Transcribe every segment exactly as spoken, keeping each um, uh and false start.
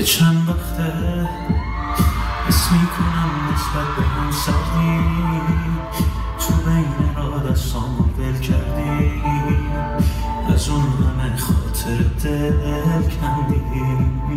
یه چند وقته حس میکنم نسبت به هم سردی، تو بین را دستامو ول کردی، از اون همه خاطر دل کندی.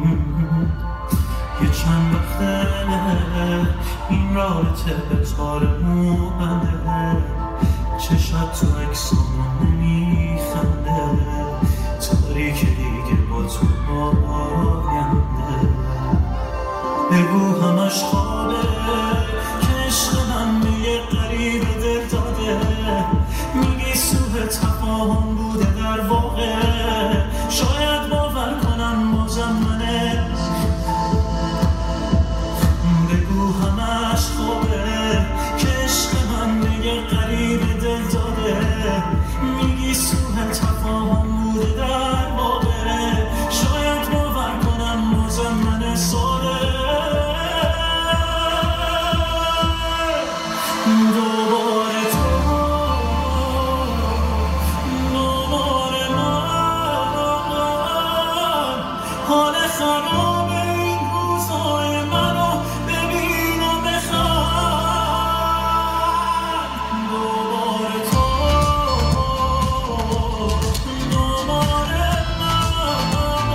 یه چند وقته این رابطه به تار موبنده، چشات تو اکسامو نمیخنده، تاریک دیگه با تو آینده. بگو همش خوابه که عشق من به یه قریب دل داده، میگی سوء تفاهم بوده در واقع، شاید باور کنم بازم منه. بگو همش خوابه که عشق من به یه قریب دل داده، میگی سوء تفاهم بوده در واقع، شاید باور کنم بازم منه. ساده دوباره تو، دوباره من، حال خراب این روزهای منو ببین و بخواد. دوباره تو، دوباره من،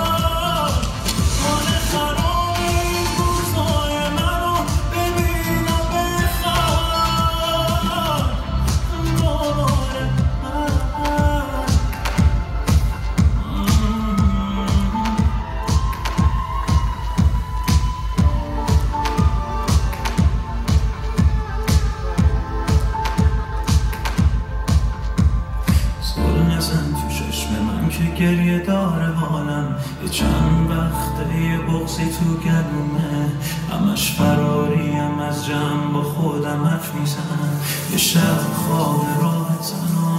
حال خراب این روزهای منو ببین و بخواد. دوباره من. زل نزن تو چشم من که گریه داره حالم، یه چند وقته یه بغضی تو گلومه، همش فراریم از جمع با خودم حرف میزنم. یه شب خواب راه تنها